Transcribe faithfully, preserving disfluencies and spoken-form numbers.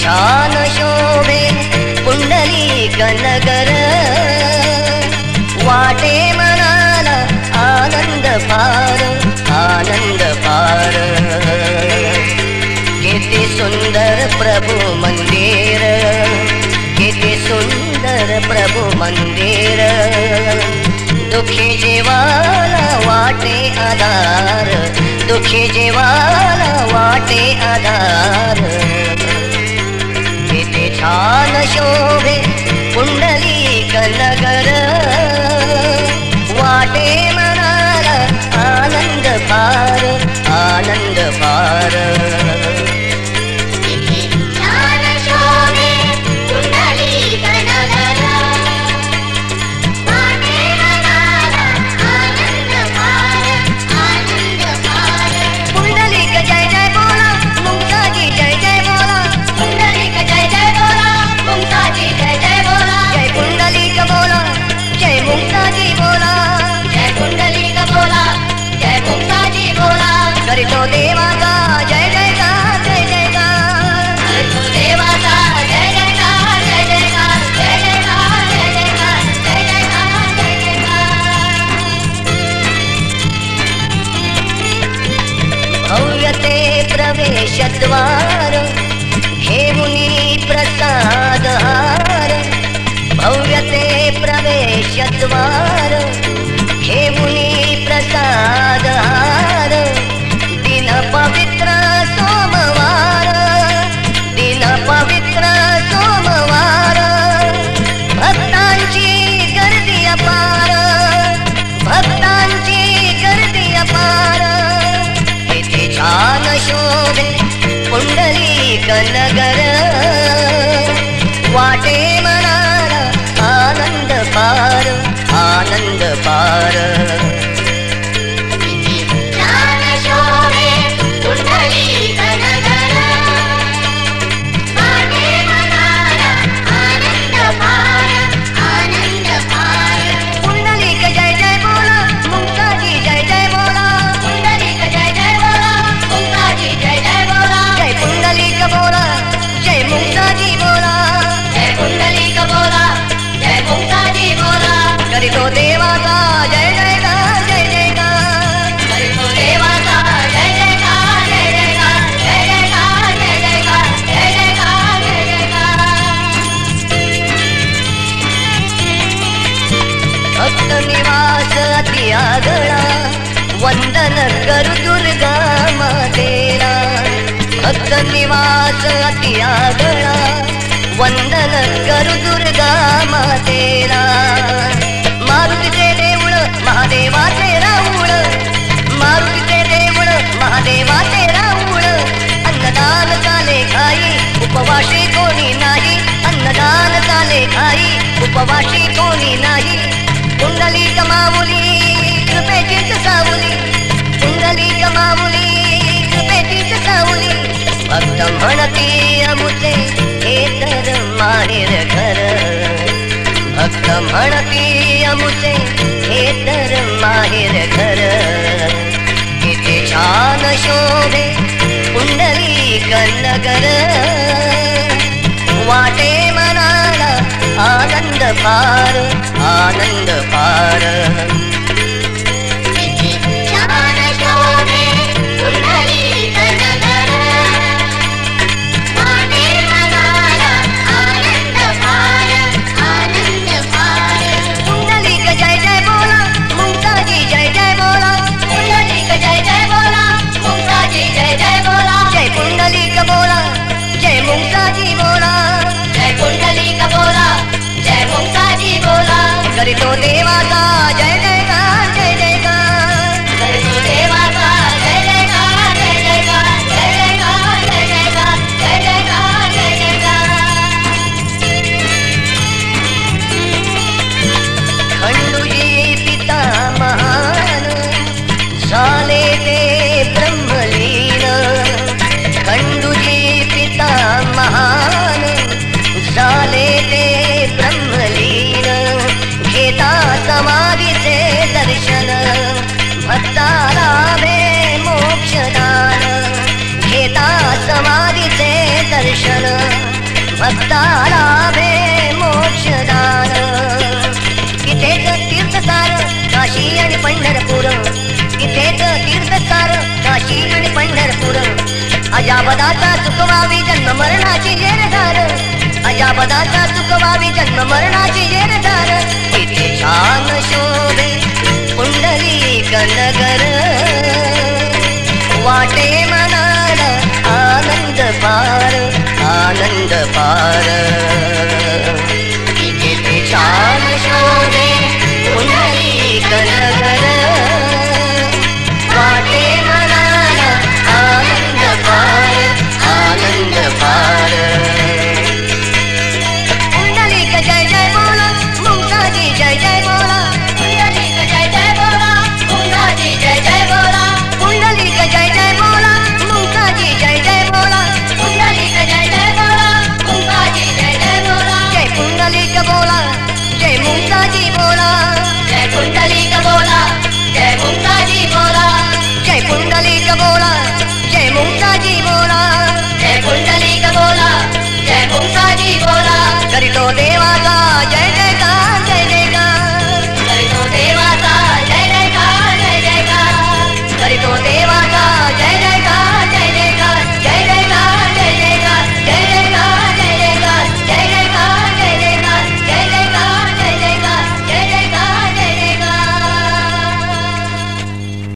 छान शोभे पुंडलिक नगर, वाटे मनाला आनंद पार, आनंद पार। किती सुंदर प्रभु मंदिर, किती सुंदर प्रभु मंदिर। दुखी जीवाला वाटे आधार, दुखी जीवाला वाटे आधार। किती छान शोभे पुंडलिक नगर, वाटे मनाला आनंद पार, आनंद पार। करतो देवाचा जय जयकार, जय जयकार, करतो देवाचा जय जयकार, जय जयकार, जय जयकार, जय जयकार, जय जयकार, जय जयकार। भव्यते प्रवेशद्वार, घेऊनी प्रसाद हार। भव्यते प्रवेशद्वार, घेऊनी प्रसाद हार। दिन पवित्र सोमवार, दिन पवित्र सोमवार। भक्तांची गर्दी अपार, भक्तांची गर्दी अपार। किती छान शोभे पुंडलिक नगर, वाटे मनाला आनंद पार, आनंद पार। करतो देवाचा जय जयकार, जय जयकार, करतो देवाचा जय जयकार, जय जयकार, जय जयकार, जय जयकार, जय जयकार, जय जयकार। भक्त निवास अति आगळा, वंदन करू दुर्गा मातेला। भक्त निवास अति आगळा, वंदन करू दुर्गा मातेला। मारुतीचे देऊळ महादेवाचे राऊळ, मारुतीचे देऊळ महादेवाचे राऊळ। अन्नदान चाले खाई, उपवाशी कोणी नाही, अन्नदान चाले खाई, उपवाशी कोणी नाही। पुंडलिक माऊली कृपेचीच सावली, पुंडलिक माऊली कृपेचीच सावली। भक्त म्हणती अमुचे हे तर माहेर घर, भक्त म्हणती अमुचे हे तर माहेर घर। किती छान शोभे पुंडलिक नगर, वाटे मनाला आनंद पार, आनंद पार। पुंडलिक बोला, जय मुक्ताजी बोला, जय पुंडलिक बोला, जय मुक्ताजी बोला। करतो देवाचा जय जयकार, जय जयकार, करतो देवाचा जय जयकार, जय जयकार, जय जयकार, जय जयकार, जय जयकार, जय जयकार। खंडूजी पिता महान, झाले ते ब्रह्मलीन। खंडूजी पिता महान, झाले ते ब्रह्मलीन। घेता समाधीचे दर्शन, भक्ताला भे मोक्षदान। घेता समाधीचे दर्शन, भक्ताला भे मोक्षदान. इथेच तीर्थसार काशी आणि पंढरपूर, इथेच तीर्थसार काशी आणि पंढरपूर. अजाबदाचा चुकवावी जन्म मरणाची जेरधार, अजाबदाचा चुकवावी जन्म मरणाची जेरधार. इथे छान शोभे पुंडलिक नगर, वाटे मनाला आनंद पार, आनंद पार.